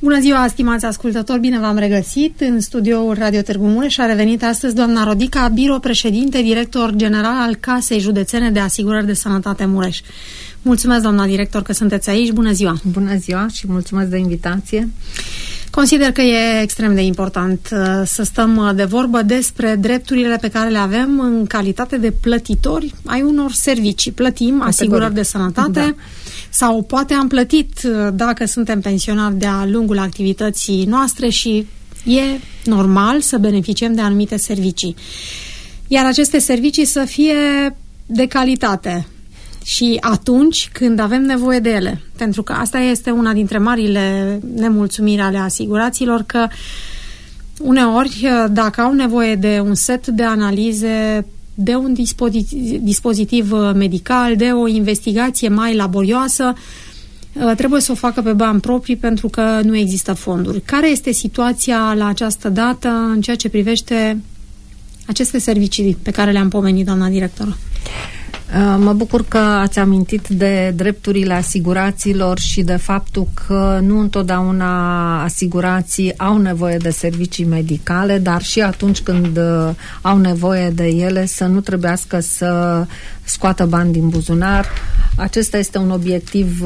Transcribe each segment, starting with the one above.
Bună ziua, stimați ascultători, bine v-am regăsit în studioul Radio Târgu Mureș. A revenit astăzi doamna Rodica Biro, președinte, director general al Casei Județene de Asigurări de Sănătate Mureș. Mulțumesc, doamna director, că sunteți aici. Bună ziua! Bună ziua și mulțumesc de invitație. Consider că e extrem de important să stăm de vorbă despre drepturile pe care le avem în calitate de plătitori ai unor servicii. Plătim asigurări de sănătate, da. Sau poate am plătit dacă suntem pensionari de-a lungul activității noastre și e normal să beneficiem de anumite servicii. Iar aceste servicii să fie de calitate și atunci când avem nevoie de ele. Pentru că asta este una dintre marile nemulțumiri ale asiguraților, că uneori, dacă au nevoie de un set de analize, de un dispozitiv medical, de o investigație mai laborioasă, trebuie să o facă pe bani proprii pentru că nu există fonduri. Care este situația la această dată în ceea ce privește aceste servicii pe care le-am pomenit, doamna directoră? Mă bucur că ați amintit de drepturile asiguraților și de faptul că nu întotdeauna asigurații au nevoie de servicii medicale, dar și atunci când au nevoie de ele să nu trebuiască să scoată bani din buzunar. Acesta este un obiectiv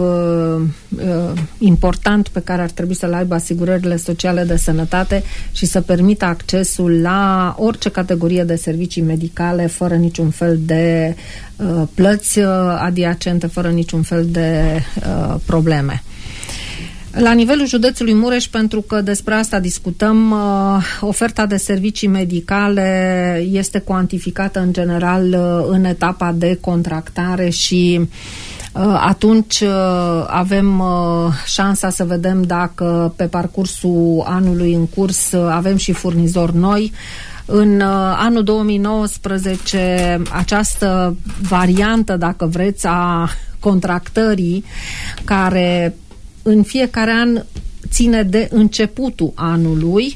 important pe care ar trebui să-l aibă asigurările sociale de sănătate și să permită accesul la orice categorie de servicii medicale fără niciun fel de plăți adiacente, fără niciun fel de probleme. La nivelul județului Mureș, pentru că despre asta discutăm, oferta de servicii medicale este cuantificată în general în etapa de contractare și atunci avem șansa să vedem dacă pe parcursul anului în curs avem și furnizori noi. În anul 2019, această variantă, dacă vreți, a contractării, care în fiecare an ține de începutul anului,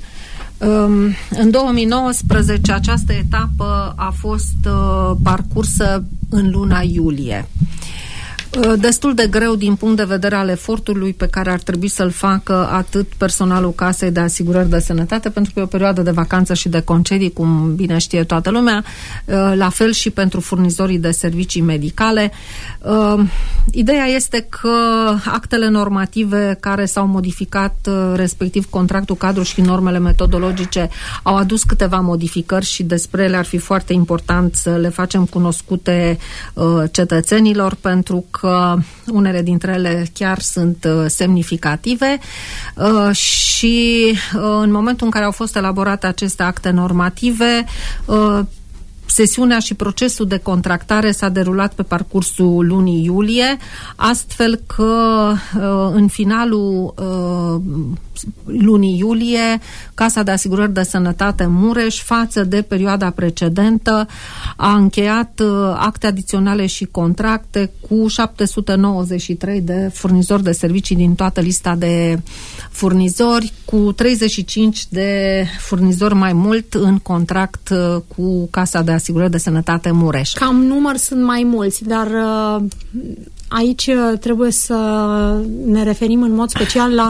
în 2019 această etapă a fost parcursă în luna iulie. Destul de greu din punct de vedere al efortului pe care ar trebui să-l facă atât personalul Casei de Asigurări de Sănătate, pentru că e o perioadă de vacanță și de concedii, cum bine știe toată lumea, la fel și pentru furnizorii de servicii medicale. Ideea este că actele normative care s-au modificat, respectiv contractul cadru și normele metodologice, au adus câteva modificări și despre ele ar fi foarte important să le facem cunoscute cetățenilor, pentru că unele dintre ele chiar sunt semnificative și în momentul în care au fost elaborate aceste acte normative, sesiunea și procesul de contractare s-a derulat pe parcursul lunii iulie, astfel că în finalul lunii iulie Casa de Asigurări de Sănătate Mureș, față de perioada precedentă, a încheiat acte adiționale și contracte cu 793 de furnizori de servicii din toată lista de furnizori, cu 35 de furnizori mai mult în contract cu Casa de Asigurări de Sănătate Mureș. Cam număr sunt mai mulți, dar aici trebuie să ne referim în mod special la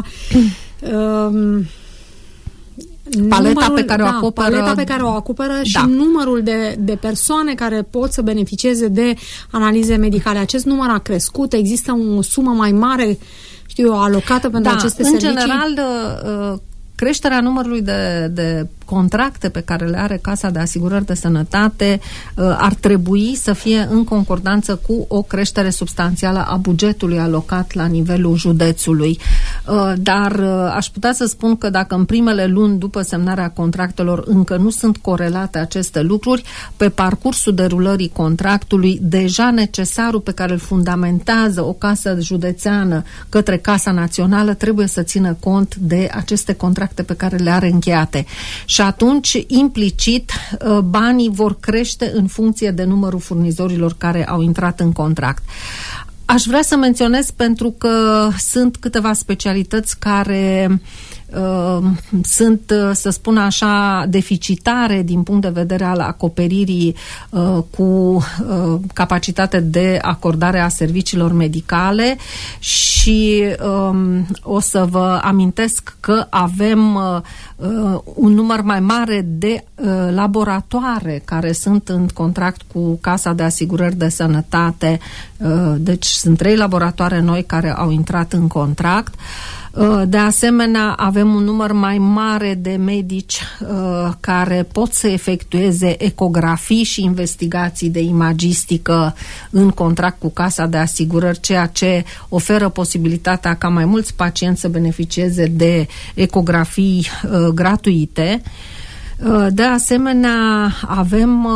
paleta pe care o acoperă. Paleta pe care o acoperă și numărul de persoane care pot să beneficieze de analize medicale. Acest număr a crescut? Există o sumă mai mare, alocată pentru aceste servicii? În general, creșterea numărului de contracte pe care le are Casa de Asigurări de Sănătate ar trebui să fie în concordanță cu o creștere substanțială a bugetului alocat la nivelul județului. Dar aș putea să spun că dacă în primele luni după semnarea contractelor încă nu sunt corelate aceste lucruri, pe parcursul derulării contractului, deja necesarul pe care îl fundamentează o casă județeană către Casa Națională trebuie să țină cont de aceste contracte pe care le are încheiate. Și atunci, implicit, banii vor crește în funcție de numărul furnizorilor care au intrat în contract. Aș vrea să menționez, pentru că sunt câteva specialități care sunt, să spun așa, deficitare din punct de vedere al acoperirii cu capacitate de acordare a serviciilor medicale și o să vă amintesc că avem un număr mai mare de laboratoare care sunt în contract cu Casa de Asigurări de Sănătate. Deci sunt 3 laboratoare noi care au intrat în contract. De asemenea, avem un număr mai mare de medici care pot să efectueze ecografii și investigații de imagistică în contract cu Casa de Asigurări, ceea ce oferă posibilitatea ca mai mulți pacienți să beneficieze de ecografii gratuite. De asemenea, avem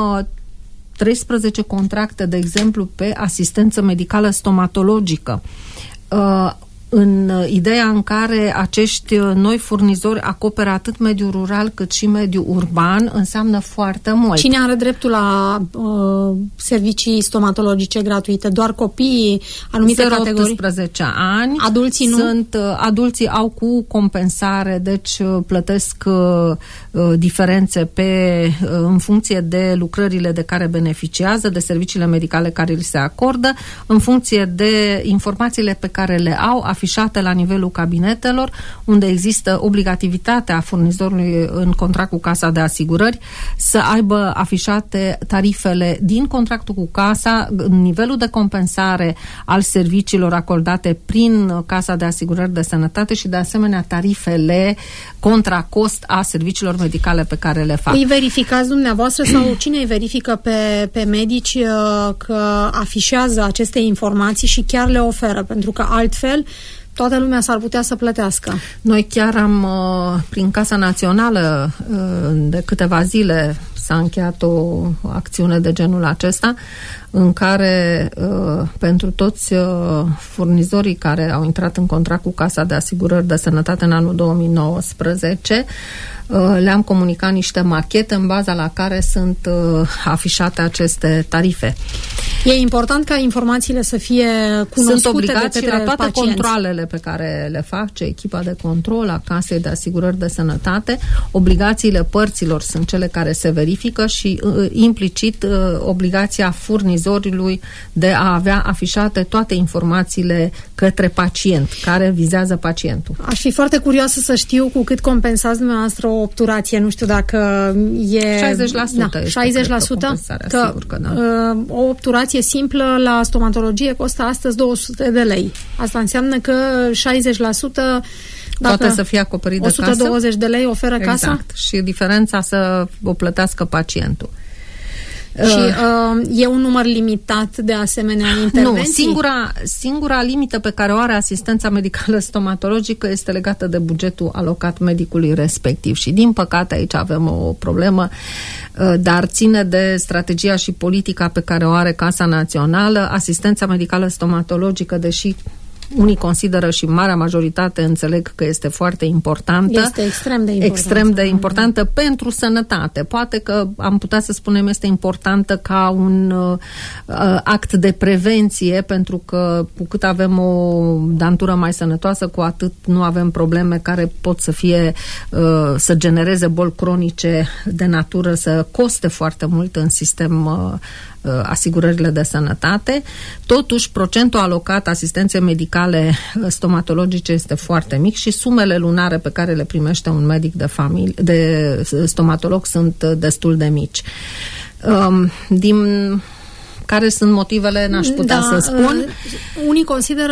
13 contracte, de exemplu, pe asistență medicală stomatologică, în ideea în care acești noi furnizori acoperă atât mediul rural cât și mediul urban, înseamnă foarte mult. Cine are dreptul la servicii stomatologice gratuite? Doar copiii, anumite categorii? 0-18 ani. Adulții nu? Adulții au cu compensare, deci plătesc diferențe în funcție de lucrările de care beneficiază, de serviciile medicale care li se acordă, în funcție de informațiile pe care le au afișate la nivelul cabinetelor, unde există obligativitatea furnizorului în contract cu Casa de Asigurări să aibă afișate tarifele din contractul cu Casa, nivelul de compensare al serviciilor acordate prin Casa de Asigurări de Sănătate și de asemenea tarifele contra cost a serviciilor medicale pe care le fac. Îi verificați dumneavoastră sau cine îi verifică pe medici că afișează aceste informații și chiar le oferă? Pentru că altfel toată lumea s-ar putea să plătească. Noi chiar am, prin Casa Națională, de câteva zile s-a încheiat o acțiune de genul acesta, în care pentru toți furnizorii care au intrat în contract cu Casa de Asigurări de Sănătate în anul 2019, le-am comunicat niște machete în baza la care sunt afișate aceste tarife. E important ca informațiile să fie cunoscute. Sunt obligați de către la toate pacienți. controalele pe care le face echipa de control a Casei de Asigurări de Sănătate. Obligațiile părților sunt cele care se verifică și implicit obligația furnizorului de a avea afișate toate informațiile către pacient, care vizează pacientul. Aș fi foarte curioasă să știu cu cât compensați dumneavoastră o obturație. Nu știu dacă e... 60%. Da, 60%? Că da. O obturație simplă la stomatologie costă astăzi 200 de lei. Asta înseamnă că 60% poate să fie acoperit de casă. 120 de lei oferă casa? Exact. Și diferența să o plătească pacientul. Și e un număr limitat de asemenea intervenții? Nu, singura limită pe care o are asistența medicală stomatologică este legată de bugetul alocat medicului respectiv și din păcate aici avem o problemă, dar ține de strategia și politica pe care o are Casa Națională. Asistența medicală stomatologică, deși unii consideră și marea majoritate înțeleg că este foarte importantă. Este extrem de importantă. Extrem de importantă pentru sănătate. Poate că am putea să spunem este importantă ca un act de prevenție, pentru că cu cât avem o dantură mai sănătoasă, cu atât nu avem probleme care pot să fie să genereze boli cronice de natură, să coste foarte mult în sistem asigurările de sănătate. Totuși, procentul alocat asistenței medicale stomatologice este foarte mic și sumele lunare pe care le primește un medic de stomatolog sunt destul de mici. Care sunt motivele, n-aș putea să spun. Unii consideră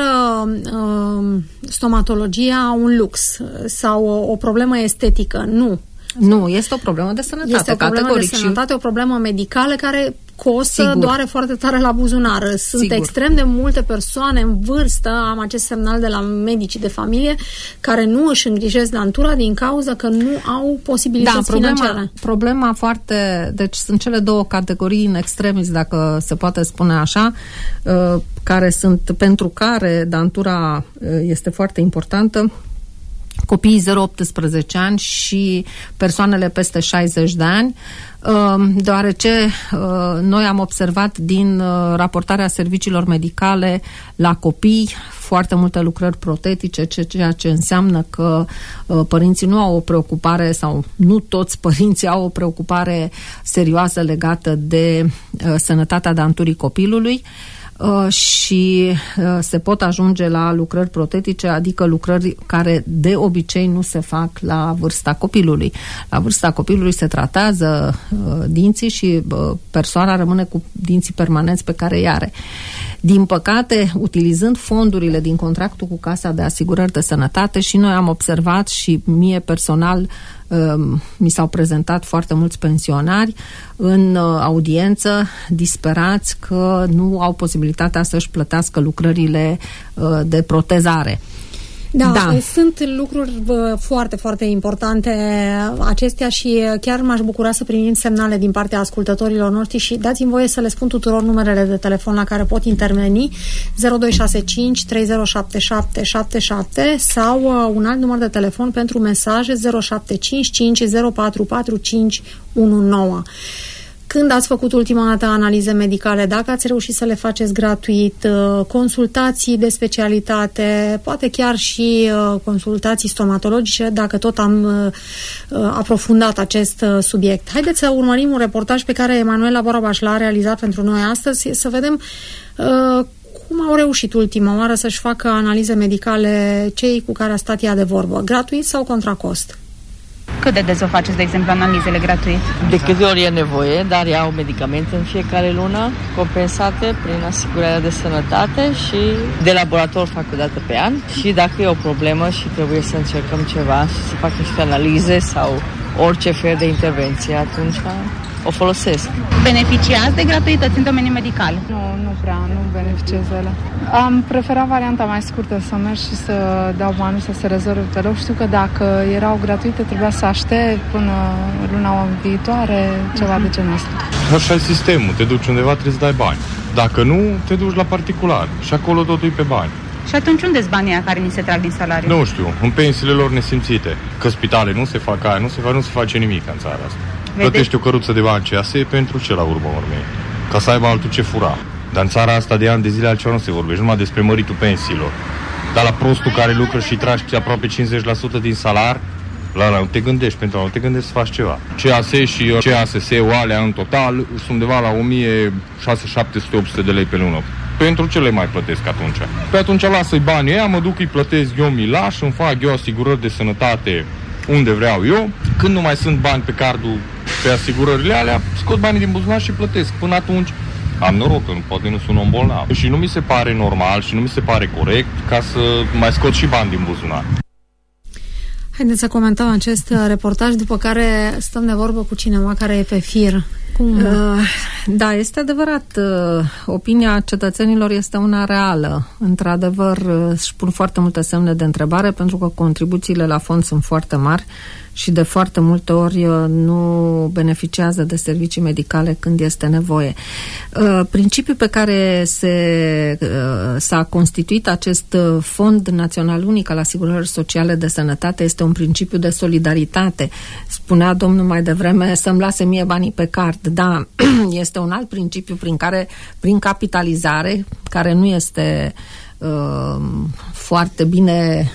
stomatologia un lux sau o problemă estetică. Nu, este o problemă de sănătate. Este o problemă de sănătate, o problemă medicală care costă, Sigur. doare foarte tare la buzunar. Sunt Sigur. extrem de multe persoane în vârstă, am acest semnal de la medicii de familie, care nu își îngrijesc dantura din cauza că nu au posibilități financiare. Problema deci sunt cele două categorii în extremis, dacă se poate spune așa, pentru care dantura este foarte importantă. copiii 0-18 ani și persoanele peste 60 de ani, deoarece noi am observat din raportarea serviciilor medicale la copii foarte multe lucrări protetice, ceea ce înseamnă că părinții nu au o preocupare sau nu toți părinții au o preocupare serioasă legată de sănătatea danturii copilului. Și se pot ajunge la lucrări protetice, adică lucrări care de obicei nu se fac la vârsta copilului. La vârsta copilului se tratează dinții și persoana rămâne cu dinții permanenți pe care îi are. Din păcate, utilizând fondurile din contractul cu Casa de Asigurări de Sănătate, și noi am observat și mie personal mi s-au prezentat foarte mulți pensionari în audiență disperați că nu au posibilitatea să-și plătească lucrările de protezare. Da, sunt lucruri foarte, foarte importante acestea și chiar m-aș bucura să primim semnale din partea ascultătorilor noștri și dați-mi voie să le spun tuturor numerele de telefon la care pot interveni: 0265 307777 sau un alt număr de telefon pentru mesaje: 0755 044519. Când ați făcut ultima dată analize medicale, dacă ați reușit să le faceți gratuit, consultații de specialitate, poate chiar și consultații stomatologice, dacă tot am aprofundat acest subiect. Haideți să urmărim un reportaj pe care Emanuela Borabaș l-a realizat pentru noi astăzi, să vedem cum au reușit ultima oară să-și facă analize medicale cei cu care a stat ea de vorbă, gratuit sau contra cost. Cât de des o faceți, de exemplu, analizele gratuit? De câte ori e nevoie, dar iau medicamente în fiecare lună, compensate prin asigurarea de sănătate, și de laborator fac o dată pe an. Și dacă e o problemă și trebuie să încercăm ceva și să fac niște analize sau orice fel de intervenție, atunci o folosesc. Beneficiați de gratuități în domeniul medical? Nu prea, nu beneficiez de ele. Am preferat varianta mai scurtă, să merg și să dau bani să se rezolve pe loc. Știu că dacă erau gratuite, trebuia să aștept până luna viitoare, ceva de genul ăsta. Așa e sistemul, te duci undeva, trebuie să dai bani. Dacă nu, te duci la particular și acolo totul e pe bani. Și atunci unde-s banii care ni se trag din salariu? Nu știu, în pensiile lor nesimțite. Că spitale nu se fac aia, nu se face nimic în țara asta. Plătești o căruță de bani CAS pentru ce la urmă urmei? Ca să aibă altul ce fura. Dar în țara asta de ani de zile altceva nu se vorbește, numai despre măritul pensiilor. Dar la prostul care lucră și tragi aproape 50% din salar, la nu te gândești, pentru a nu te gândești să faci ceva. CAS și CASS-ul alea în total sunt undeva la 1600-700-800 de lei pe lună. Pentru ce le mai plătesc atunci? Pe atunci lasă-i banii ăia, mă duc, îi plătesc eu, mi lași, îmi fac eu asigurări de sănătate unde vreau eu. Când nu mai sunt bani pe cardul, pe asigurările alea, scot banii din buzunar și plătesc. Până atunci am noroc că poate nu sunt om bolnav. Și nu mi se pare normal și nu mi se pare corect ca să mai scot și bani din buzunar. Haideți să comentăm acest reportaj, după care stăm de vorbă cu cineva care e pe fir. Cum? Da, este adevărat. Opinia cetățenilor este una reală. Într-adevăr, își pun foarte multe semne de întrebare pentru că contribuțiile la fond sunt foarte mari și de foarte multe ori nu beneficiază de servicii medicale când este nevoie. Principiul pe care s-a constituit acest Fond Național Unic al Asigurării Sociale de Sănătate este un principiu de solidaritate. Spunea domnul mai devreme să-mi lase mie banii pe card. Da, este un alt principiu prin care, prin capitalizare, care nu este foarte bine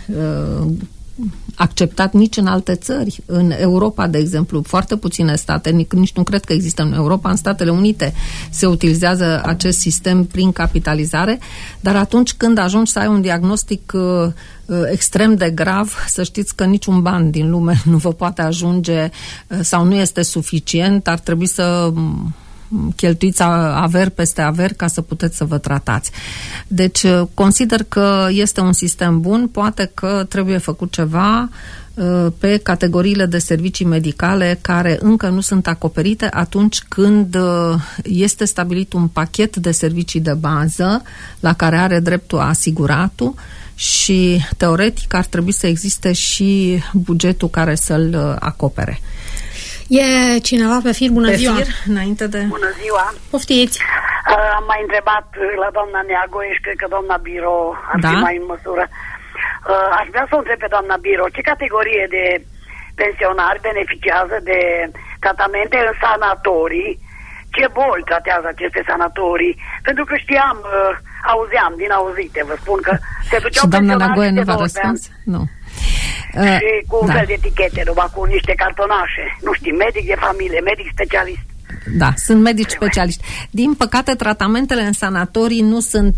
acceptat nici în alte țări. În Europa, de exemplu, foarte puține state, nici nu cred că există în Europa, în Statele Unite se utilizează acest sistem prin capitalizare, dar atunci când ajungi să ai un diagnostic extrem de grav, să știți că niciun ban din lume nu vă poate ajunge sau nu este suficient, ar trebui să cheltuiți aver peste aver ca să puteți să vă tratați. Deci consider că este un sistem bun, poate că trebuie făcut ceva pe categoriile de servicii medicale care încă nu sunt acoperite atunci când este stabilit un pachet de servicii de bază la care are dreptul asiguratul și teoretic ar trebui să existe și bugetul care să-l acopere. E cineva pe fir? Bună ziua! Înainte de... Bună ziua! Poftiți! Am mai întrebat la doamna Neagoie și cred că doamna Biro ar fi mai în măsură. Aș vrea să o întreb pe doamna Biro, ce categorie de pensionari beneficiază de tratamente în sanatorii? Ce boli tratează aceste sanatorii? Pentru că știam, auzeam din auzite, vă spun că se duceau pensionarii de 2 ani. Nu. Și cu un fel de etichete, numai cu niște cartonașe. Nu știu, medic de familie, medic specialist. Da, sunt medici specialiști. Din păcate, tratamentele în sanatorii nu sunt,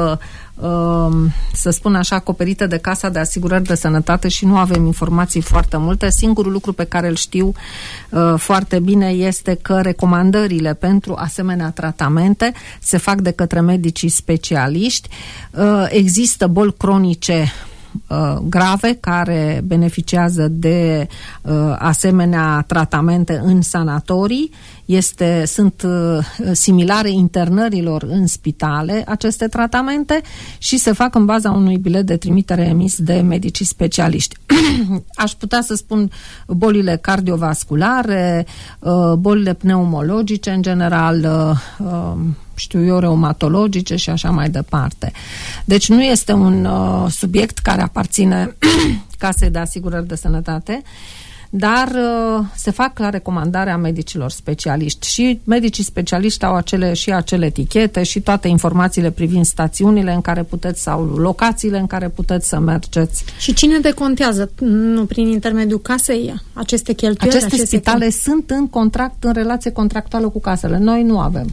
să spun așa, acoperite de Casa de Asigurări de Sănătate și nu avem informații foarte multe. Singurul lucru pe care îl știu foarte bine este că recomandările pentru asemenea tratamente se fac de către medicii specialiști. Există boli cronice grave care beneficiază de asemenea tratamente în sanatorii. Sunt similare internărilor în spitale aceste tratamente și se fac în baza unui bilet de trimitere emis de medicii specialiști. Aș putea să spun bolile cardiovasculare, bolile pneumologice în general, știu eu, reumatologice și așa mai departe. Deci nu este un subiect care aparține Casei de Asigurări de Sănătate, dar se fac la recomandarea medicilor specialiști și medicii specialiști au acele etichete și toate informațiile privind stațiunile în care puteți sau locațiile în care puteți să mergeți. Și cine decontează, nu prin intermediul casei, aceste cheltuieli? Aceste spitale sunt în contract, în relație contractuală cu casele. Noi nu avem.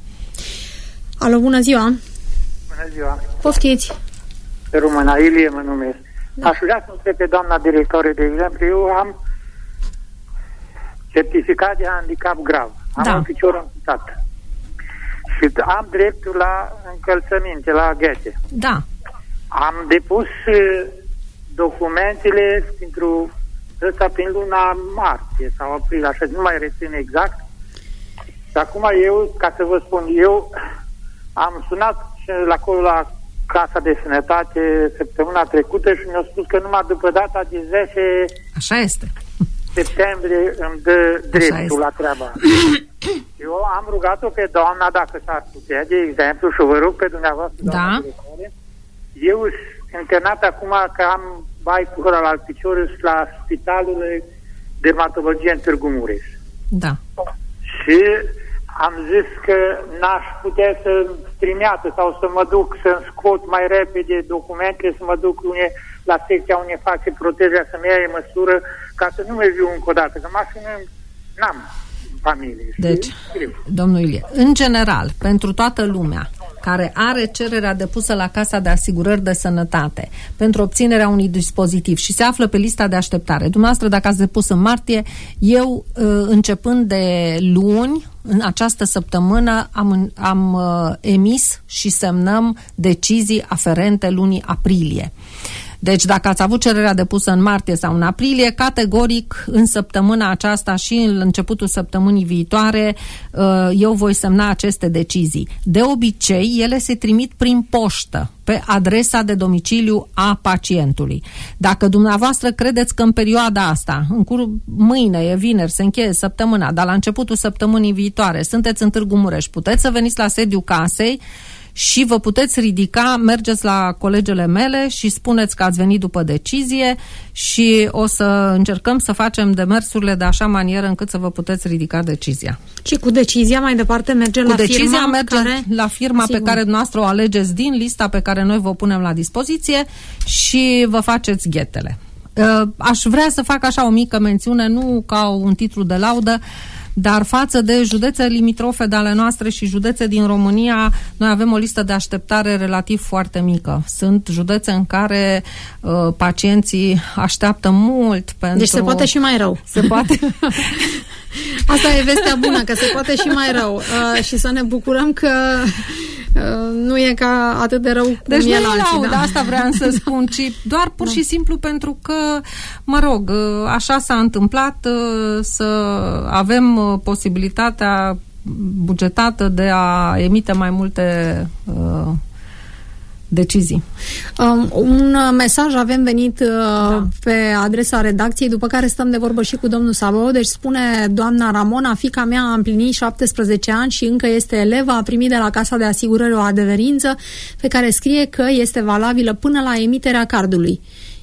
Alo, bună ziua! Bună ziua! Poftiți! Româna Ilie mă numesc. Da. Aș vrea să întreb pe doamna directoare, de exemplu, eu am certificat de handicap grav. Am un picior amputat. Și am dreptul la încălțăminte, la ghete. Da. Am depus documentele prin luna martie sau aprilie, așa, nu mai rețin exact. Și acum eu, ca să vă spun, eu am sunat acolo la Casa de Sănătate săptămâna trecută și mi-au spus că numai după data de 10 așa este. Septembrie îmi dă dreptul la treaba. Eu am rugat-o pe doamna dacă s-ar putea, de exemplu, și vă rog pe dumneavoastră, doamna directoare, eu sunt internat acum că am baicul ăla la picior la Spitalul Dermatologie în Târgu Mureș. Da. Și am zis că n-aș putea să-mi trimeată sau să mă duc să-mi scot mai repede documentele, să mă duc la secția unde face proteza, să-mi ia măsură, ca să nu mai viu încă o dată, că mașină n-am familie. Deci, domnul Ilie, în general, pentru toată lumea care are cererea depusă la Casa de Asigurări de Sănătate pentru obținerea unui dispozitiv și se află pe lista de așteptare, dumneavoastră dacă ați depus în martie, eu începând de luni, în această săptămână am emis și semnăm decizii aferente lunii aprilie. Deci dacă ați avut cererea depusă în martie sau în aprilie, categoric în săptămâna aceasta și în începutul săptămânii viitoare eu voi semna aceste decizii. De obicei, ele se trimit prin poștă pe adresa de domiciliu a pacientului. Dacă dumneavoastră credeți că în perioada asta, mâine e vineri, se încheie săptămâna, dar la începutul săptămânii viitoare sunteți în Târgu Mureș, puteți să veniți la sediul casei și vă puteți ridica, mergeți la colegele mele și spuneți că ați venit după decizie și o să încercăm să facem demersurile de așa manieră încât să vă puteți ridica decizia. Și cu decizia mai departe merge la firma la firma pe care noastră o alegeți din lista pe care noi vă punem la dispoziție și vă faceți ghetele. Aș vrea să fac așa o mică mențiune, nu ca un titlu de laudă, dar față de județe limitrofe de ale noastre și județe din România, noi avem o listă de așteptare relativ foarte mică. Sunt județe în care pacienții așteaptă mult pentru... Deci se poate și mai rău. Se poate... Asta e vestea bună, că se poate și mai rău. Și să ne bucurăm că nu e ca atât de rău cum deci e la alții. Da, asta vreau să spun, ci doar pur și simplu pentru că, mă rog, așa s-a întâmplat să avem posibilitatea bugetată de a emite mai multe decizii. Un mesaj avem venit pe adresa redacției, după care stăm de vorbă și cu domnul Sabo. Deci spune doamna Ramona: fiica mea a împlinit 17 ani și încă este elevă, a primit de la Casa de Asigurări o adeverință pe care scrie că este valabilă până la emiterea cardului.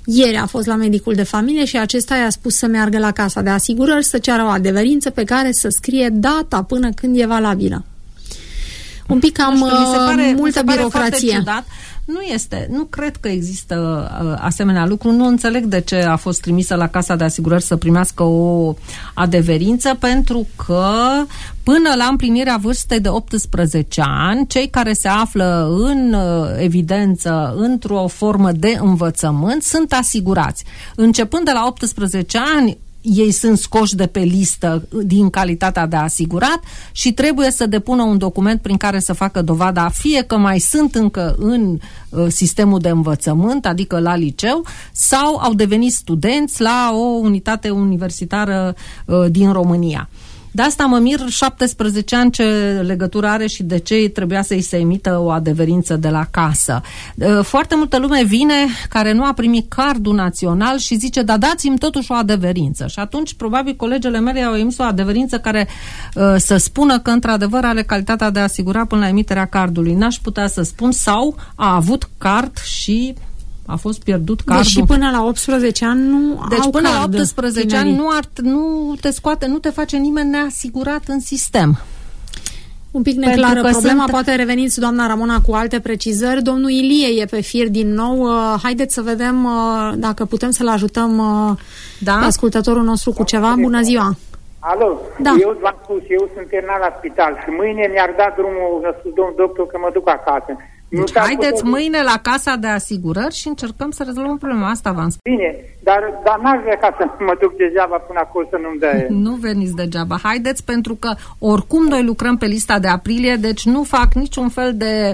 Ieri a fost la medicul de familie și acesta i-a spus să meargă la casa de asigurări să ceară o adeverință pe care să scrie data până când e valabilă. Un pic cam multă birocrație. Nu cred că există asemenea lucru. Nu înțeleg de ce a fost trimisă la Casa de Asigurări să primească o adeverință, pentru că până la împlinirea vârstei de 18 ani, cei care se află în evidență într-o formă de învățământ sunt asigurați. Începând de la 18 ani, ei sunt scoși de pe listă din calitatea de asigurat și trebuie să depună un document prin care să facă dovada fie că mai sunt încă în sistemul de învățământ, adică la liceu, sau au devenit studenți la o unitate universitară din România. De asta mă mir 17 ani ce legătură are și de ce trebuia să-i se emită o adeverință de la casă. Foarte multă lume vine care nu a primit cardul național și zice, da, dați-mi totuși o adeverință. Și atunci probabil colegele mele au emis o adeverință care să spună că într-adevăr are calitatea de asigurat până la emiterea cardului. N-aș putea să spun, sau a avut card și a fost pierdut cardul. Deci până la 18 ani nu deci au până card, la 18 ani nu te scoate, nu te face nimeni neasigurat în sistem. Un pic neclară problema, poate reveniți doamna Ramona cu alte precizări. Domnul Ilie e pe fir din nou. Haideți să vedem dacă putem să-l ajutăm pe ascultătorul nostru cu ceva. Bună ziua! Alo, da. Eu v-am spus, eu sunt internat la spital și mâine mi-ar da drumul, a spus domnul doctor, că mă duc acasă. Deci haideți mâine la Casa de Asigurări și încercăm să rezolvăm problema asta, v-am spus. Bine, dar n-aș vrea ca să mă duc degeaba până acolo să nu-mi dea. Nu veniți degeaba, haideți, pentru că oricum noi lucrăm pe lista de aprilie, deci nu fac niciun fel de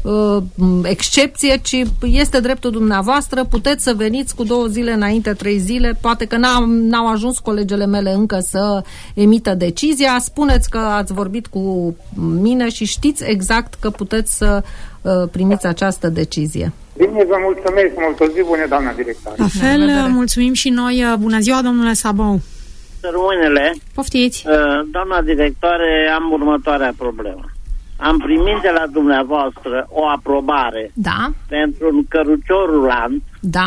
excepție, ci este dreptul dumneavoastră, puteți să veniți cu 2 zile înainte, 3 zile, poate că n-au ajuns colegele mele încă să emită decizia, spuneți că ați vorbit cu mine și știți exact că puteți să primiți această decizie. Bine, vă mulțumesc mult. O zi bună, doamna directoare. La fel, mulțumim și noi. Bună ziua, domnule Sabou. Rămânele. Poftiți. Doamna directoare, am următoarea problemă. Am primit de la dumneavoastră o aprobare pentru un cărucior rulant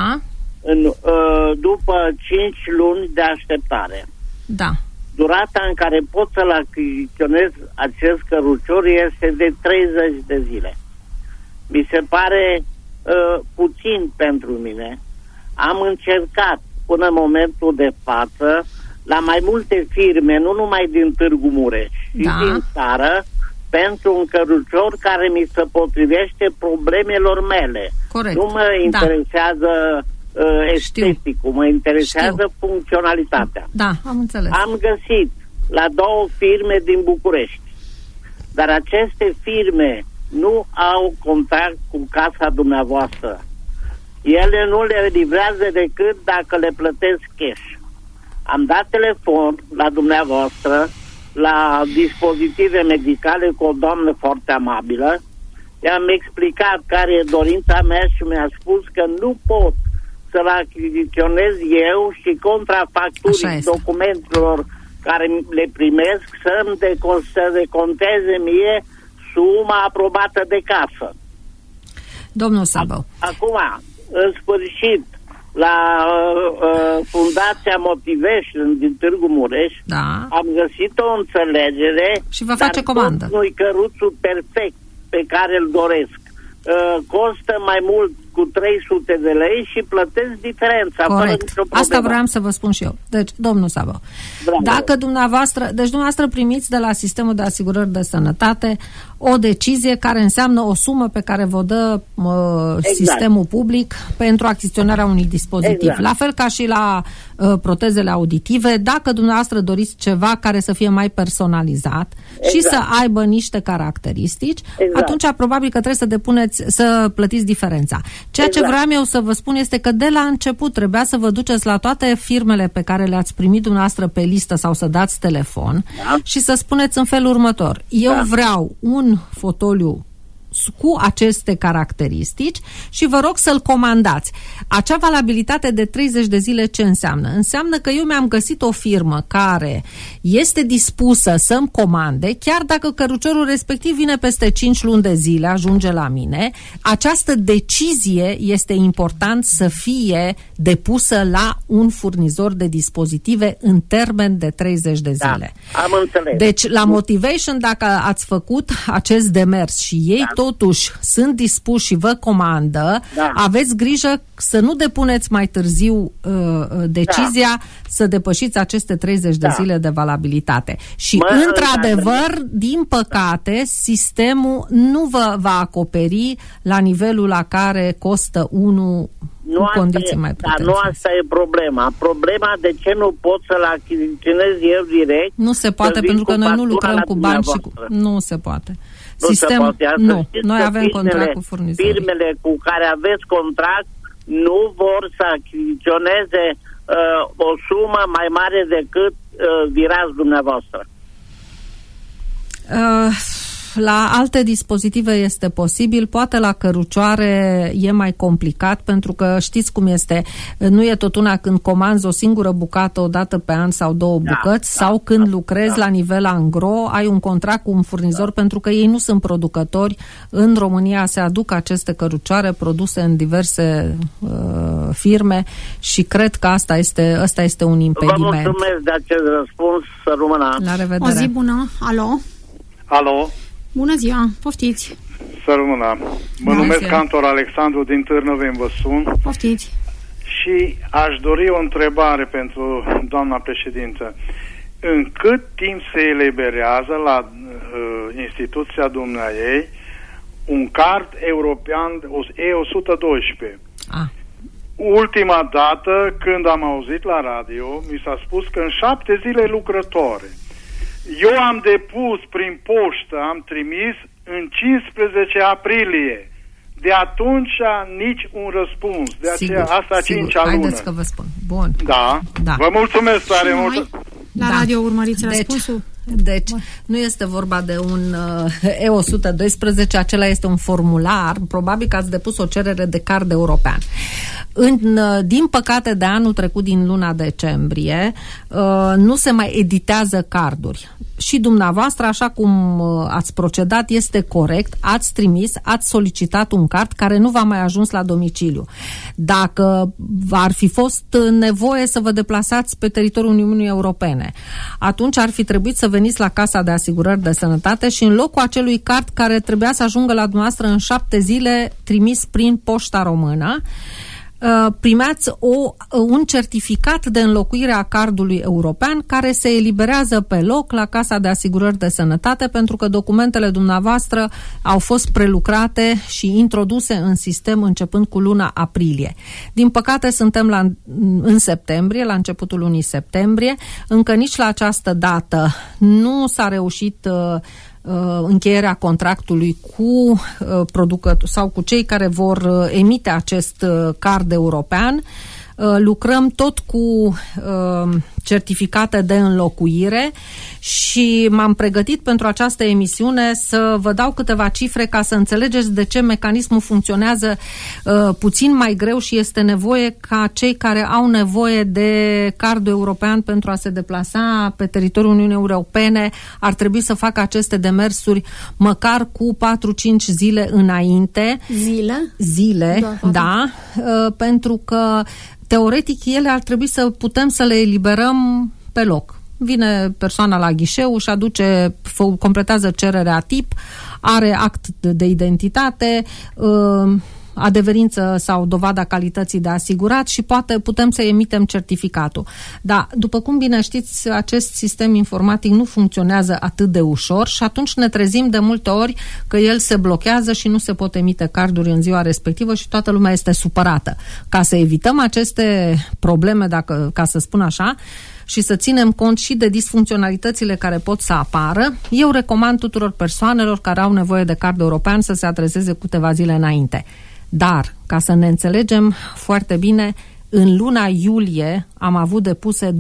după 5 luni de așteptare. Da. Durata în care pot să-l achiziționez acest cărucior este de 30 de zile. Mi se pare puțin pentru mine. Am încercat până în momentul de față la mai multe firme, nu numai din Târgu Mureș, și din țară, pentru un cărucior care mi se potrivește problemelor mele. Corect. Nu mă interesează esteticul, mă interesează funcționalitatea. Da, am înțeles. Am găsit la 2 firme din București, dar aceste firme nu au contact cu casa dumneavoastră. Ele nu le livrează decât dacă le plătesc cash. Am dat telefon la dumneavoastră, la dispozitive medicale, cu o doamnă foarte amabilă. I-am explicat care e dorința mea și mi-a spus că nu pot să-l achiziționez eu și contrafacturii documentelor care le primesc să-mi deconteze mie suma aprobată de casă. Domnul Sabău. Acum, în sfârșit, la Fundația Motivation din Târgu Mureș, am găsit o înțelegere și vă face comandă. Nu-i căruțul perfect pe care îl doresc. Costă mai mult cu 300 de lei și plătesc diferența. Corect. Asta vreau să vă spun și eu. Deci, domnul Sabău, dacă dumneavoastră primiți de la Sistemul de Asigurări de Sănătate o decizie care înseamnă o sumă pe care vă dă sistemul public pentru achiziționarea unui dispozitiv. La fel ca și la protezele auditive, dacă dumneavoastră doriți ceva care să fie mai personalizat și să aibă niște caracteristici, atunci probabil că trebuie să plătiți diferența. Ceea ce vreau eu să vă spun este că de la început trebuia să vă duceți la toate firmele pe care le-ați primit dumneavoastră pe listă sau să dați telefon și să spuneți în felul următor: eu vreau un fotoliu cu aceste caracteristici și vă rog să-l comandați. Acea valabilitate de 30 de zile ce înseamnă? Înseamnă că eu mi-am găsit o firmă care este dispusă să-mi comande, chiar dacă căruciorul respectiv vine peste 5 luni de zile, ajunge la mine. Această decizie este important să fie depusă la un furnizor de dispozitive în termen de 30 de zile. Da, am înțeles. Deci, la Motivation, dacă ați făcut acest demers și ei totuși sunt dispuși și vă comandă, aveți grijă să nu depuneți mai târziu decizia să depășiți aceste 30 de zile de valabilitate. Și, într-adevăr, din păcate, sistemul nu vă va acoperi la nivelul la care costă unul cu condiții mai puternice. Dar nu asta e problema. Problema de ce nu pot să-l achiziționez eu direct? Nu se poate, pentru că noi nu lucrăm cu bani și cu... Nu se poate. Nu. Noi avem contract cu furnizorii. Firmele cu care aveți contract nu vor să achiziționeze o sumă mai mare decât virați dumneavoastră. La alte dispozitive este posibil, poate la cărucioare e mai complicat, pentru că știți cum este, nu e tot una când comanzi o singură bucată o dată pe an sau două bucăți, sau când lucrezi la nivel angro, ai un contract cu un furnizor, pentru că ei nu sunt producători. În România se aduc aceste cărucioare produse în diverse firme și cred că ăsta este un impediment. Vă mulțumesc de acest răspuns, să rămână. La revedere. O zi bună, alo? Alo? Bună ziua, poftiți. Să rămână. Mă numesc Cantor Alexandru din Târnăveni, vă sun. Poftiți. Și aș dori o întrebare pentru doamna președintă. În cât timp se eliberează la instituția dumneaei un card european E112? Ultima dată când am auzit la radio, mi s-a spus că în 7 zile lucrătoare. Eu am depus prin poștă, am trimis în 15 aprilie. De atunci nici un răspuns. De aceea asta a 5-a lună. Haideți că vă spun. Bun. Da. Vă mulțumesc tare mult. La radio urmăriți răspunsul. Deci, nu este vorba de un E112, acela este un formular, probabil că ați depus o cerere de card european. Din păcate, de anul trecut, din luna decembrie, nu se mai editează carduri. Și dumneavoastră, așa cum ați procedat, este corect, ați trimis, ați solicitat un card care nu v-a mai ajuns la domiciliu. Dacă ar fi fost nevoie să vă deplasați pe teritoriul Uniunii Europene, atunci ar fi trebuit să veniți la Casa de Asigurări de Sănătate și în locul acelui card care trebuia să ajungă la dumneavoastră în 7 zile, trimis prin Poșta Română, primeați un certificat de înlocuire a cardului european care se eliberează pe loc la Casa de Asigurări de Sănătate, pentru că documentele dumneavoastră au fost prelucrate și introduse în sistem începând cu luna aprilie. Din păcate suntem în septembrie, la începutul lunii septembrie, încă nici la această dată nu s-a reușit încheierea contractului cu producători sau cu cei care vor emite acest card european. Lucrăm tot cu certificate de înlocuire și m-am pregătit pentru această emisiune să vă dau câteva cifre ca să înțelegeți de ce mecanismul funcționează puțin mai greu și este nevoie ca cei care au nevoie de cardul european pentru a se deplasa pe teritoriul Uniunii Europene ar trebui să facă aceste demersuri măcar cu 4-5 zile înainte. Zile, da, pentru că teoretic, ele ar trebui să putem să le eliberăm pe loc. Vine persoana la ghișeu, își aduce, completează cererea tip, are act de identitate, adeverință sau dovada calității de asigurat și putem să emitem certificatul. Dar, după cum bine știți, acest sistem informatic nu funcționează atât de ușor și atunci ne trezim de multe ori că el se blochează și nu se pot emite carduri în ziua respectivă și toată lumea este supărată. Ca să evităm aceste probleme, ca să spun așa, și să ținem cont și de disfuncționalitățile care pot să apară, eu recomand tuturor persoanelor care au nevoie de card european să se adreseze câteva zile înainte. Dar, ca să ne înțelegem foarte bine, în luna iulie am avut depuse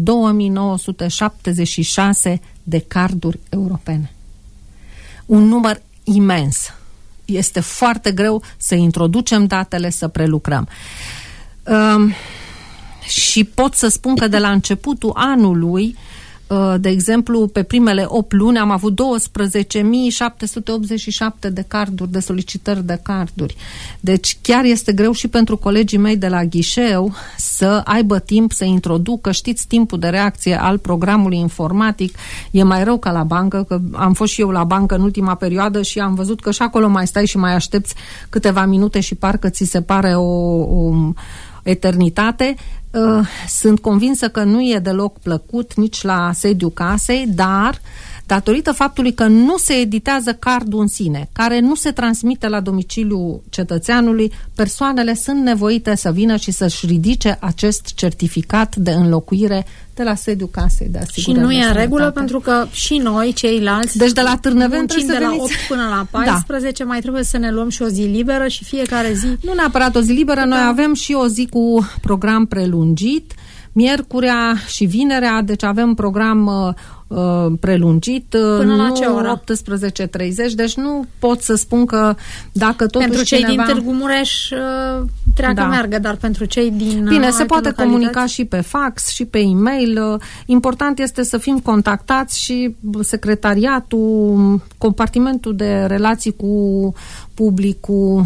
2976 de carduri europene. Un număr imens. este foarte greu să introducem datele, să prelucrăm. Și pot să spun că de la începutul anului, de exemplu, pe primele 8 luni am avut 12.787 de carduri, de solicitări de carduri. Deci chiar este greu și pentru colegii mei de la ghișeu să aibă timp să introducă. Știți, timpul de reacție al programului informatic e mai rău ca la bancă, că am fost și eu la bancă în ultima perioadă și am văzut că și acolo mai stai și mai aștepți câteva minute și parcă ți se pare o eternitate. Sunt convinsă că nu e deloc plăcut nici la sediul casei, dar datorită faptului că nu se editează cardul în sine, care nu se transmite la domiciliul cetățeanului, persoanele sunt nevoite să vină și să-și ridice acest certificat de înlocuire de la sediul casei de asigurare. Și nu e în regulă, pentru că și noi, ceilalți, deci de la Târnăveni trebuie de la 8 până la 14, mai trebuie să ne luăm și o zi liberă și fiecare zi... Nu neapărat o zi liberă, noi avem și o zi cu program prelungit, miercurea și vinerea, deci avem program prelungit până la ce oră? 18:30, deci nu pot să spun că dacă totuși pentru cei din Târgu Mureș treacă meargă, dar pentru cei din bine, se poate comunica și pe fax și pe e-mail. Important este să fim contactați și secretariatul, compartimentul de relații cu publicul,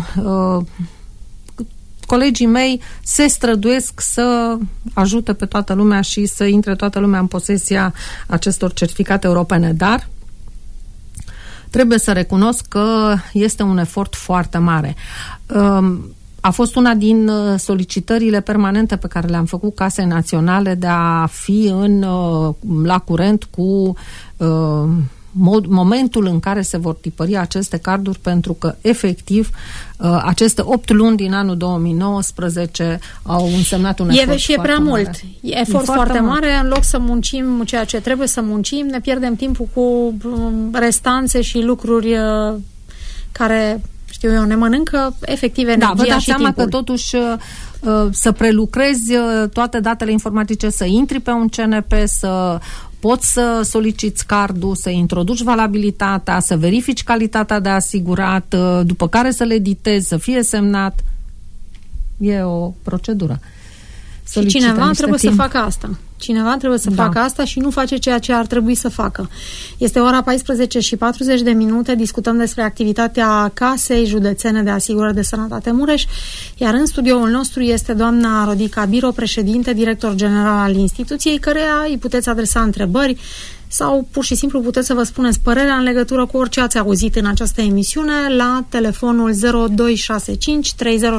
colegii mei se străduiesc să ajute pe toată lumea și să intre toată lumea în posesia acestor certificate europene, dar trebuie să recunosc că este un efort foarte mare. A fost una din solicitările permanente pe care le-am făcut Casei Naționale de a fi la curent cu momentul în care se vor tipări aceste carduri, pentru că efectiv aceste 8 luni din anul 2019 au însemnat un efort și e prea mult. E efort foarte mare. În loc să muncim ceea ce trebuie să muncim, ne pierdem timpul cu restanțe și lucruri care, știu eu, ne mănâncă efectiv energia și timpul. Da, vă dați seama că totuși să prelucrezi toate datele informatice, să intri pe un CNP, să poți să soliciți cardul, să introduci valabilitatea, să verifici calitatea de asigurat, după care să le editezi, să fie semnat. E o procedură. Și cineva trebuie să facă asta. Cineva trebuie să facă asta și nu face ceea ce ar trebui să facă. Este ora 14:40, discutăm despre activitatea Casei Județene de Asigurări de Sănătate Mureș, iar în studioul nostru este doamna Rodica Biro, președinte, director general al instituției, căreia îi puteți adresa întrebări sau pur și simplu puteți să vă spuneți părerea în legătură cu orice ați auzit în această emisiune la telefonul 0265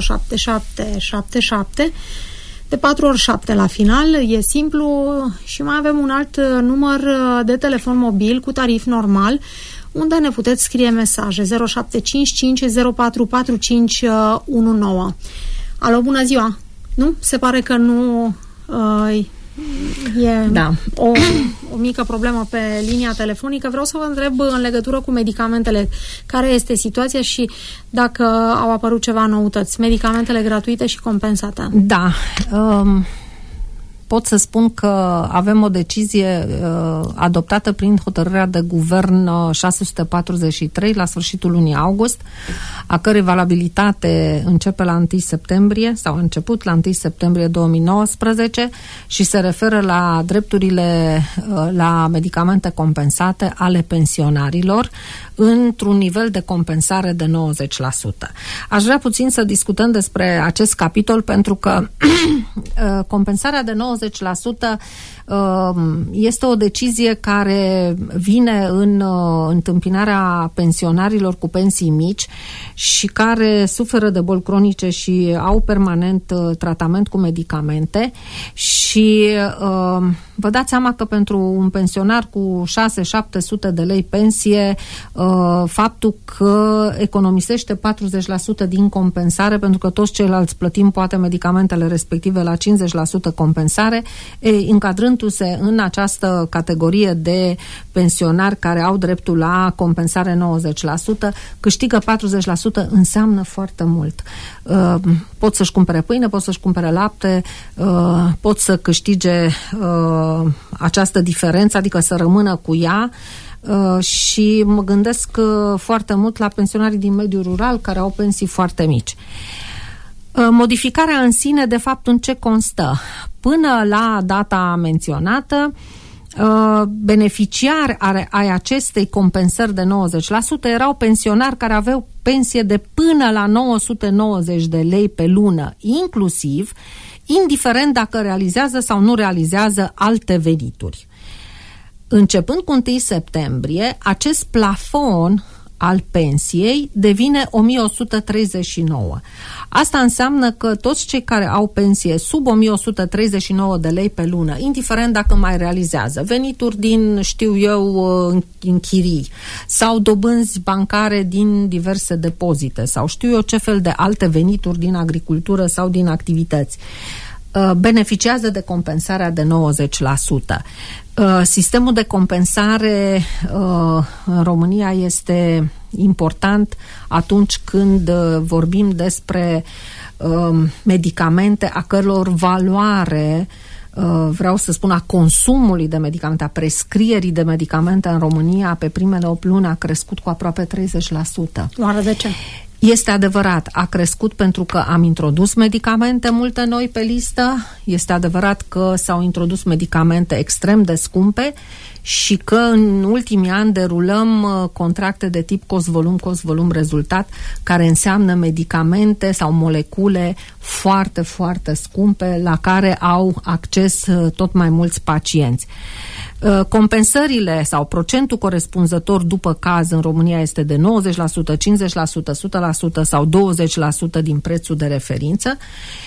307777 de 4 ori 7 la final, e simplu. Și mai avem un alt număr de telefon mobil cu tarif normal, unde ne puteți scrie mesaje 0755 044519. Alo, bună ziua! Nu? Se pare că nu e o mică problemă pe linia telefonică. Vreau să vă întreb în legătură cu medicamentele, care este situația și dacă au apărut ceva noutăți, medicamentele gratuite și compensate. Da, pot să spun că avem o decizie adoptată prin hotărârea de guvern 643 la sfârșitul lunii august, a cărei valabilitate începe la 1 septembrie sau a început la 1 septembrie 2019 și se referă la drepturile la medicamente compensate ale pensionarilor într-un nivel de compensare de 90%. Aș vrea puțin să discutăm despre acest capitol, pentru că compensarea de 90% este o decizie care vine în întâmpinarea pensionarilor cu pensii mici și care suferă de boli cronice și au permanent tratament cu medicamente și vă dați seama că pentru un pensionar cu 600-700 de lei pensie, faptul că economisește 40% din compensare, pentru că toți ceilalți plătim poate medicamentele respective la 50% compensare, compensare, încadrându-se în această categorie de pensionari care au dreptul la compensare 90%, câștigă 40%, înseamnă foarte mult. Pot să-și cumpere pâine, pot să-și cumpere lapte, pot să câștige această diferență, adică să rămână cu ea. Și mă gândesc foarte mult la pensionarii din mediul rural care au pensii foarte mici. Modificarea în sine, de fapt, în ce constă? Până la data menționată, beneficiari ai acestei compensări de 90% erau pensionari care aveau pensie de până la 990 de lei pe lună, inclusiv, indiferent dacă realizează sau nu realizează alte venituri. Începând cu 1 septembrie, acest plafon al pensiei devine 1139. Asta înseamnă că toți cei care au pensie sub 1139 de lei pe lună, indiferent dacă mai realizează venituri din, știu eu, închirii sau dobânzi bancare din diverse depozite sau știu eu ce fel de alte venituri din agricultură sau din activități, beneficiază de compensarea de 90%. Sistemul de compensare în România este important atunci când vorbim despre medicamente a căror valoare, vreau să spun, a consumului de medicamente, a prescrierii de medicamente în România pe primele 8 luni a crescut cu aproape 30%. Oare de ce? Este adevărat, a crescut pentru că am introdus medicamente multe noi pe listă, este adevărat că s-au introdus medicamente extrem de scumpe și că în ultimii ani derulăm contracte de tip cost-volum, rezultat, care înseamnă medicamente sau molecule foarte, foarte scumpe la care au acces tot mai mulți pacienți. Compensările sau procentul corespunzător după caz în România este de 90%, 50%, 100% sau 20% din prețul de referință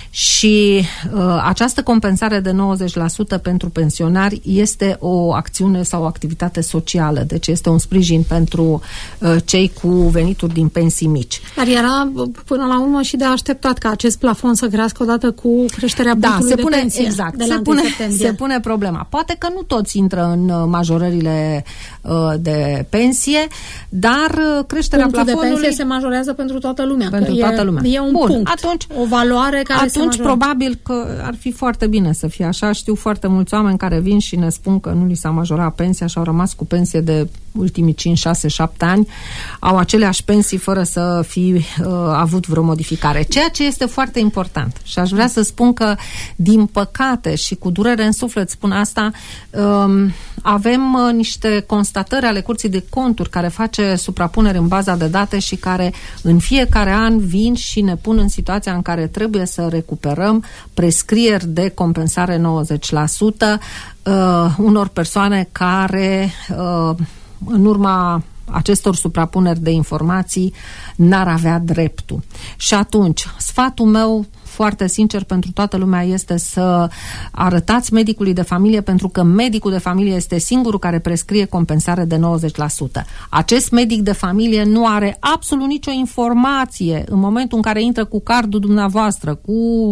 și această compensare de 90% pentru pensionari este o acțiune sau o activitate socială, deci este un sprijin pentru cei cu venituri din pensii mici. Dar era până la urmă și de așteptat ca acest plafon să crească odată cu creșterea punctului de pensie. Exact, se pune problema. Poate că nu toți intră în majorările de pensie, dar creșterea punctul plafonului... de pensie se majorează pentru toată lumea. Pentru toată lumea. E un punct, atunci, o valoare care atunci probabil că ar fi foarte bine să fie așa. Știu foarte mulți oameni care vin și ne spun că nu li s-a majorat pensia și au rămas cu pensie de ultimii 5, 6, 7 ani, au aceleași pensii fără să fi avut vreo modificare. Ceea ce este foarte important. Și aș vrea să spun că, din păcate și cu durere în suflet spun asta, avem niște constatări ale Curții de Conturi care face suprapuneri în baza de date și care în fiecare an vin și ne pun în situația în care trebuie să recuperăm prescrieri de compensare 90% unor persoane care în urma acestor suprapuneri de informații n-ar avea dreptul. Și atunci, sfatul meu foarte sincer pentru toată lumea este să arătați medicului de familie, pentru că medicul de familie este singurul care prescrie compensare de 90%. Acest medic de familie nu are absolut nicio informație în momentul în care intră cu cardul dumneavoastră, cu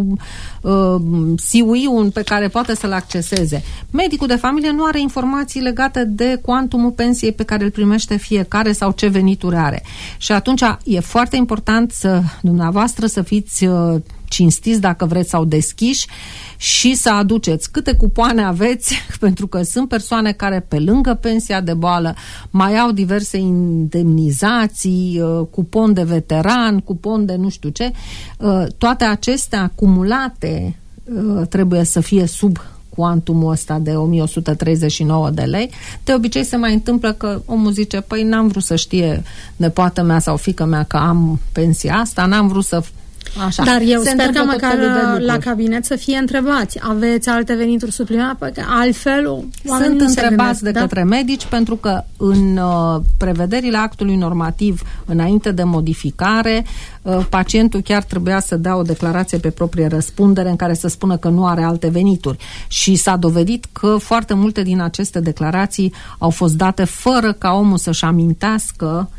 CUI-ul pe care poate să-l acceseze. Medicul de familie nu are informații legate de cuantumul pensiei pe care îl primește fiecare sau ce venituri are. Și atunci e foarte important să dumneavoastră să fiți cinstiți, dacă vreți, sau deschiși și să aduceți câte cupoane aveți, pentru că sunt persoane care pe lângă pensia de boală mai au diverse indemnizații, cupon de veteran, cupon de nu știu ce. Toate acestea acumulate trebuie să fie sub cuantumul ăsta de 1139 de lei. De obicei se mai întâmplă că omul zice, păi n-am vrut să știe nepoată mea sau fiică mea că am pensia asta, n-am vrut să... Așa. Dar eu sper că măcar la cabinet să fie întrebați. Aveți alte venituri suplimentare? Altfel sunt întrebați de către medici, pentru că în prevederile actului normativ înainte de modificare, pacientul chiar trebuia să dea o declarație pe proprie răspundere în care să spună că nu are alte venituri. Și s-a dovedit că foarte multe din aceste declarații au fost date fără ca omul să-și amintească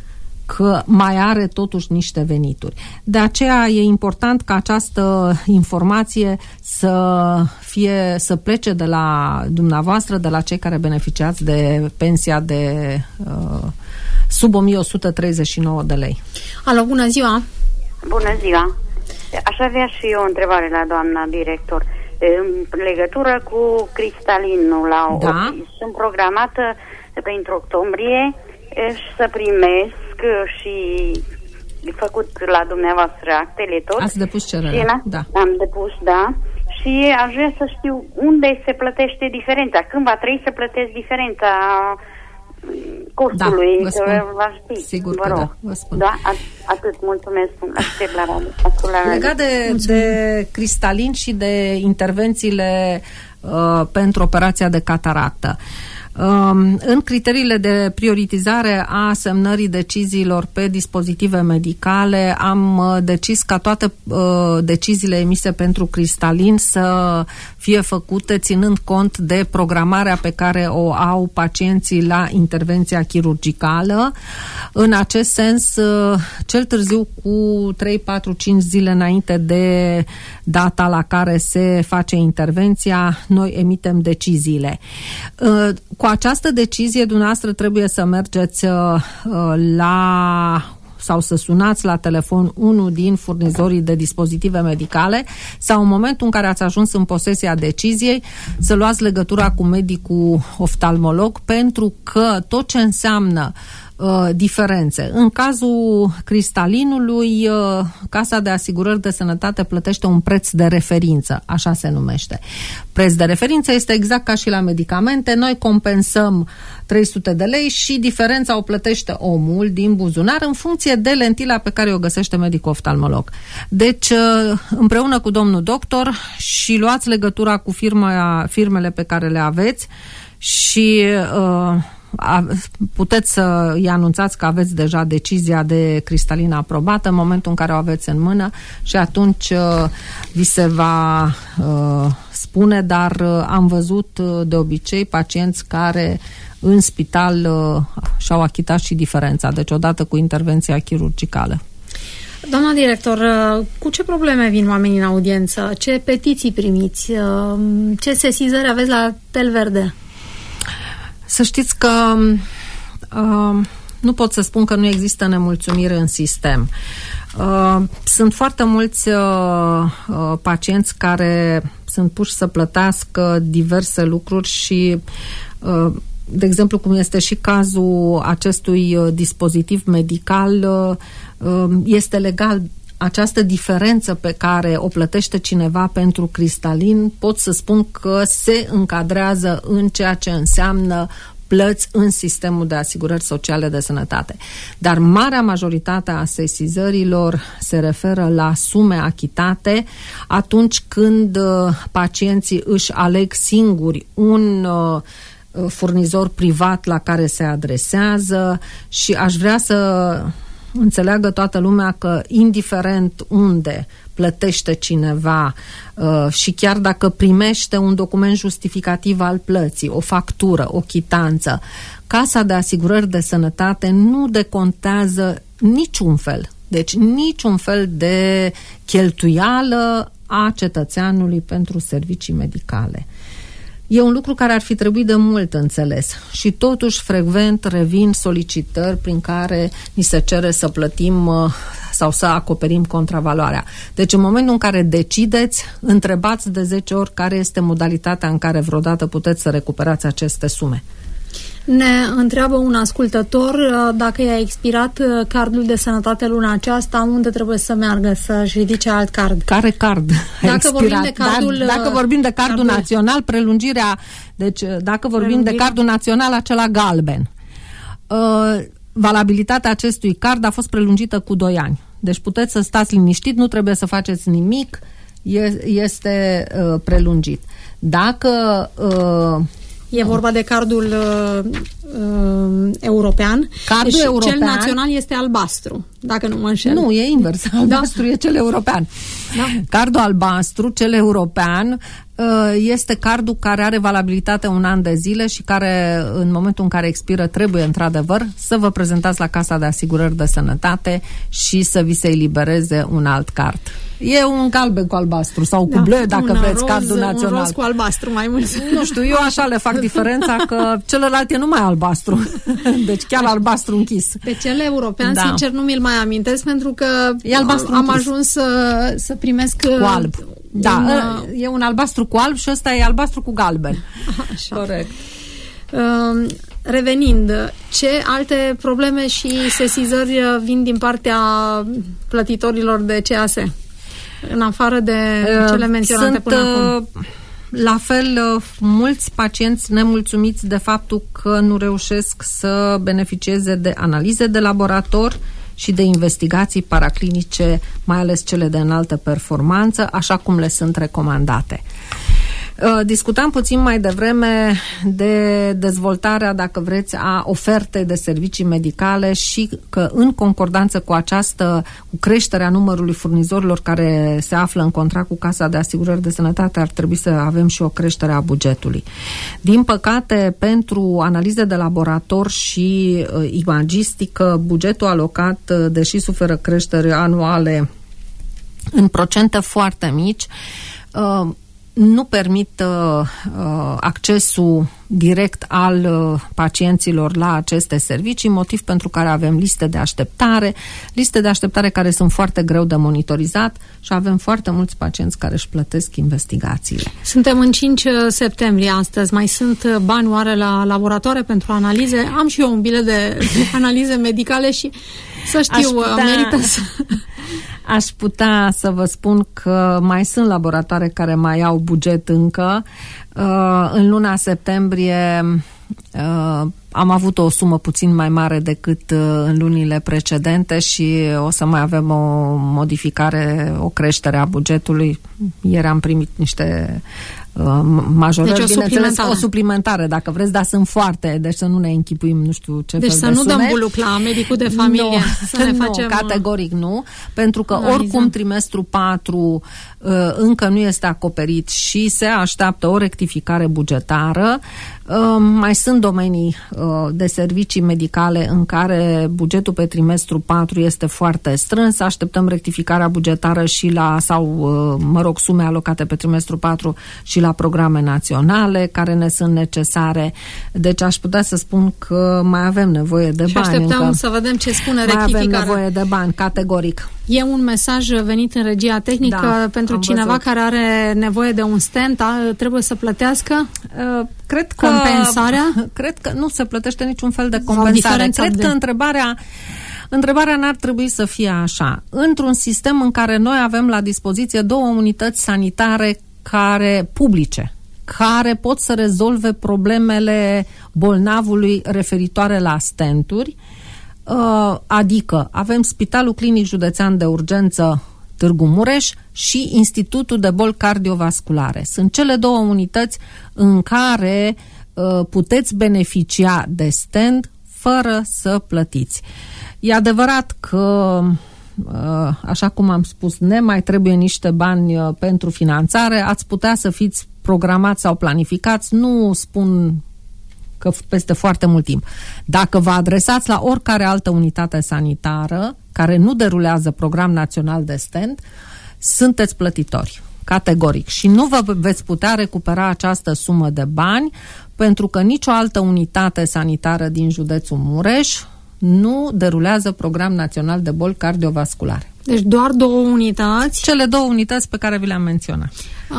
că mai are totuși niște venituri. De aceea e important ca această informație să plece de la dumneavoastră, de la cei care beneficiați de pensia de sub 1139 de lei. Alo, bună ziua! Bună ziua! Aș avea și eu o întrebare la doamna director. În legătură cu cristalinul, sunt programată pentru octombrie să primesc și făcut la dumneavoastră actele tot. Ați depus cererea? Da. Am depus, da. Și aș vrea să știu unde se plătește diferența. Când va trebui să plătesc diferența costului? Da, vă spun. Sigur că da, vă spun. Da, atât. Mulțumesc. Aștept la radio. Legat de cristalin și de intervențiile pentru operația de cataractă. În criteriile de prioritizare a semnării deciziilor pe dispozitive medicale am decis ca toate deciziile emise pentru cristalin să fie făcute ținând cont de programarea pe care o au pacienții la intervenția chirurgicală. În acest sens, cel târziu cu 3, 4, 5 zile înainte de data la care se face intervenția, noi emitem deciziile. Cu această decizie, dumneavoastră trebuie să mergeți sau să sunați la telefon unul din furnizorii de dispozitive medicale sau în momentul în care ați ajuns în posesia deciziei să luați legătura cu medicul oftalmolog, pentru că tot ce înseamnă diferențe. În cazul cristalinului, Casa de Asigurări de Sănătate plătește un preț de referință, așa se numește. Preț de referință este exact ca și la medicamente, noi compensăm 300 de lei și diferența o plătește omul din buzunar în funcție de lentila pe care o găsește medicul oftalmolog. Deci, împreună cu domnul doctor și luați legătura cu firmele pe care le aveți și puteți să îi anunțați că aveți deja decizia de cristalină aprobată în momentul în care o aveți în mână și atunci vi se va spune, dar am văzut de obicei pacienți care în spital și-au achitat și diferența, deci odată cu intervenția chirurgicală. Doamna director, cu ce probleme vin oamenii în audiență? Ce petiții primiți? Ce sesizări aveți la Tel Verde? Să știți că nu pot să spun că nu există nemulțumire în sistem. Sunt foarte mulți pacienți care sunt puși să plătească diverse lucruri și, de exemplu, cum este și cazul acestui dispozitiv medical, este legal. Această diferență pe care o plătește cineva pentru cristalin, pot să spun că se încadrează în ceea ce înseamnă plăți în sistemul de asigurări sociale de sănătate. Dar marea majoritate a sesizărilor se referă la sume achitate atunci când pacienții își aleg singuri un furnizor privat la care se adresează și aș vrea să înțeleagă toată lumea că indiferent unde plătește cineva și chiar dacă primește un document justificativ al plății, o factură, o chitanță, Casa de Asigurări de Sănătate nu decontează niciun fel, deci niciun fel de cheltuială a cetățeanului pentru servicii medicale. E un lucru care ar fi trebuit de mult înțeles și totuși frecvent revin solicitări prin care ni se cere să plătim sau să acoperim contravaloarea. Deci în momentul în care decideți, întrebați de 10 ori care este modalitatea în care vreodată puteți să recuperați aceste sume. Ne întreabă un ascultător dacă i-a expirat cardul de sănătate luna aceasta, unde trebuie să meargă să-și ridice alt card. Care card a expirat? Dacă vorbim de cardul național, prelungirea, deci dacă vorbim de cardul național, acela galben. Valabilitatea acestui card a fost prelungită cu 2 ani. Deci puteți să stați liniștit, nu trebuie să faceți nimic, este prelungit. Dacă e vorba de cardul european. Cardul european, cel național este albastru. dacă nu mă înșel. Nu, e invers. Albastru e cel european. Da. Cardul albastru, cel european, este cardul care are valabilitate 1 an de zile și care, în momentul în care expiră, trebuie într-adevăr să vă prezentați la Casa de Asigurări de Sănătate și să vi se elibereze un alt card. E un galben cu albastru sau cu bleu, dacă vreți, cardul național. Un roz cu albastru, mai mult. Nu știu, eu așa le fac diferența, că celălalt e numai albastru. Deci chiar albastru închis. Pe cel european, sincer, nu mi-l mai amintesc, pentru că am ajuns să primesc cu alb. E un albastru cu alb și ăsta e albastru cu galben. Așa. Corect. Revenind, ce alte probleme și sesizări vin din partea plătitorilor de CAS? În afară de cele menționate până acum. La fel, mulți pacienți nemulțumiți de faptul că nu reușesc să beneficieze de analize de laborator și de investigații paraclinice, mai ales cele de înaltă performanță, așa cum le sunt recomandate. Discutam puțin mai devreme de dezvoltarea, dacă vreți, a ofertei de servicii medicale și că în concordanță cu cu creșterea numărului furnizorilor care se află în contract cu Casa de Asigurări de Sănătate, ar trebui să avem și o creștere a bugetului. Din păcate, pentru analize de laborator și imagistică, bugetul alocat, deși suferă creșteri anuale în procente foarte mici, nu permit accesul direct al pacienților la aceste servicii, motiv pentru care avem liste de așteptare care sunt foarte greu de monitorizat și avem foarte mulți pacienți care își plătesc investigațiile. Suntem în 5 septembrie astăzi. Mai sunt bani oare la laboratoare pentru analize? Am și eu un bilet de analize medicale și să știu, merită să... Aș putea să vă spun că mai sunt laboratoare care mai au buget încă. În luna septembrie am avut o sumă puțin mai mare decât în lunile precedente și o să mai avem o modificare, o creștere a bugetului. Ieri am primit niște majorări, deci bineînțeles, o suplimentare, dacă vreți, dar sunt foarte, deci să nu ne închipuim nu știu ce deci fel de să nu sume. Dăm buluc la medicul de familie, să ne facem... categoric nu, pentru că oricum trimestru 4 încă nu este acoperit și se așteaptă o rectificare bugetară. Mai sunt domenii de servicii medicale în care bugetul pe trimestru 4 este foarte strâns. Așteptăm rectificarea bugetară și sume alocate pe trimestru 4 și la programe naționale care ne sunt necesare. Deci aș putea să spun că mai avem nevoie de bani. Așteptăm încă. să vedem ce spune rectificarea. Mai avem nevoie de bani, categoric. E un mesaj venit în regia tehnică pentru cineva care are nevoie de un stent, trebuie să plătească cred că compensarea? Cred că nu se plătește niciun fel de compensare. Cred că întrebarea n-ar trebui să fie așa. Într-un sistem în care noi avem la dispoziție 2 unități sanitare publice, care pot să rezolve problemele bolnavului referitoare la stenturi, adică avem Spitalul Clinic Județean de Urgență Târgu Mureș și Institutul de Boli Cardiovasculare. Sunt cele 2 unități în care puteți beneficia de stent fără să plătiți. E adevărat că, așa cum am spus, ne mai trebuie niște bani pentru finanțare. Ați putea să fiți programați sau planificați, nu spun că peste foarte mult timp. Dacă vă adresați la oricare altă unitate sanitară care nu derulează program național de stent, sunteți plătitori, categoric. Și nu vă veți putea recupera această sumă de bani pentru că nicio altă unitate sanitară din județul Mureș nu derulează program național de boli cardiovasculare. Deci doar 2 unități? Cele 2 unități pe care vi le-am menționat.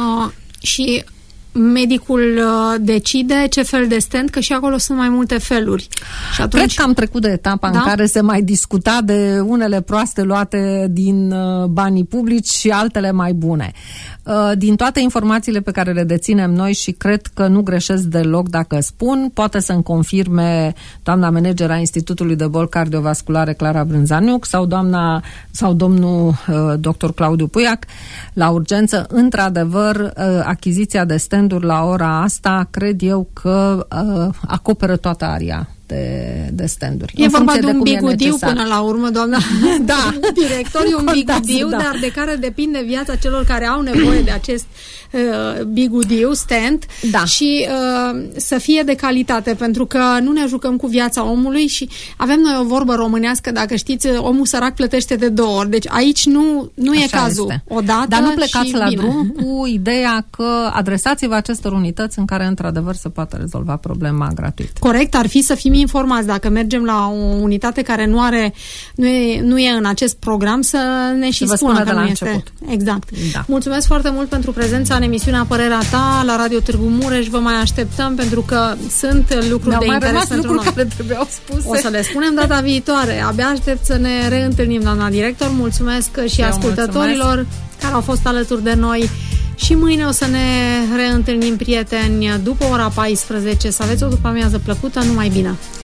Și medicul decide ce fel de stent, că și acolo sunt mai multe feluri. Și atunci... Cred că am trecut de etapa în care se mai discuta de unele proaste luate din banii publici și altele mai bune. Din toate informațiile pe care le deținem noi și cred că nu greșesc deloc dacă spun, poate să-mi confirme doamna manager a Institutului de Boli Cardiovasculare Clara Brânzaniuc sau domnul dr. Claudiu Puiac la urgență. Într-adevăr, achiziția de stenduri la ora asta, cred eu că acoperă toată aria de stand-uri. E vorba de un bigudiu până la urmă, doamna director, e un bigudiu, dar de care depinde viața celor care au nevoie de acest bigudiu, stand, și să fie de calitate, pentru că nu ne jucăm cu viața omului și avem noi o vorbă românească, dacă știți, omul sărac plătește de 2 ori. Deci aici nu e cazul. Odată. Dar nu plecați la drum cu ideea că adresați-vă acestor unități în care într-adevăr se poate rezolva problema gratuit. Corect, ar fi să fim informați. Dacă mergem la o unitate care nu e în acest program, să ne și spună că nu este. Exact. Da. Mulțumesc foarte mult pentru prezența în emisiunea Părerea Ta la Radio Târgu Mureș. Vă mai așteptăm pentru că sunt lucruri de interes pentru noi. Care trebuiau spuse. O să le spunem data viitoare. Abia aștept să ne reîntâlnim, doamna director. Mulțumesc și ascultătorilor care au fost alături de noi. Și mâine o să ne reîntâlnim, prieteni, după ora 14. Să aveți o după-amiază plăcută, numai bine!